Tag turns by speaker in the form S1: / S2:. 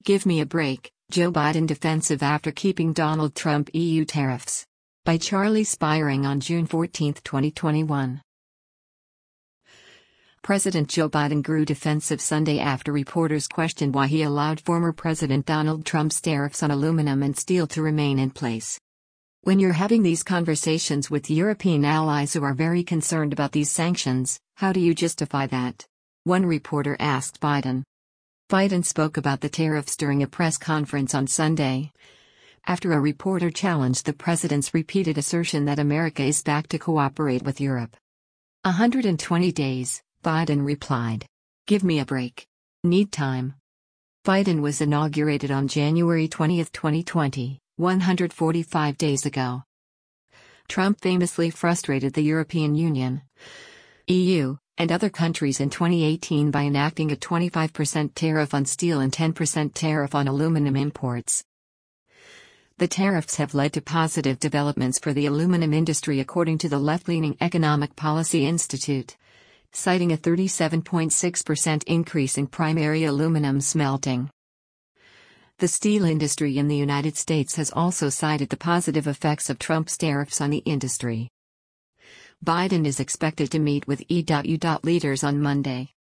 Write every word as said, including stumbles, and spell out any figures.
S1: Give me a break, Joe Biden defensive after keeping Donald Trump E U tariffs. By Charlie Spiring on June fourteenth, twenty twenty-one. President Joe Biden grew defensive Sunday after reporters questioned why he allowed former President Donald Trump's tariffs on aluminum and steel to remain in place. When you're having these conversations with European allies who are very concerned about these sanctions, how do you justify that? One reporter asked Biden. Biden spoke about the tariffs during a press conference on Sunday, after a reporter challenged the president's repeated assertion that America is back to cooperate with Europe. one hundred twenty days, Biden replied. Give me a break. Need time. Biden was inaugurated on January twentieth, twenty twenty, one hundred forty-five days ago. Trump famously frustrated the European Union, E U, and other countries in twenty eighteen by enacting a twenty-five percent tariff on steel and ten percent tariff on aluminum imports. The tariffs have led to positive developments for the aluminum industry according to the left-leaning Economic Policy Institute, citing a thirty-seven point six percent increase in primary aluminum smelting. The steel industry in the United States has also cited the positive effects of Trump's tariffs on the industry. Biden is expected to meet with E U leaders on Monday.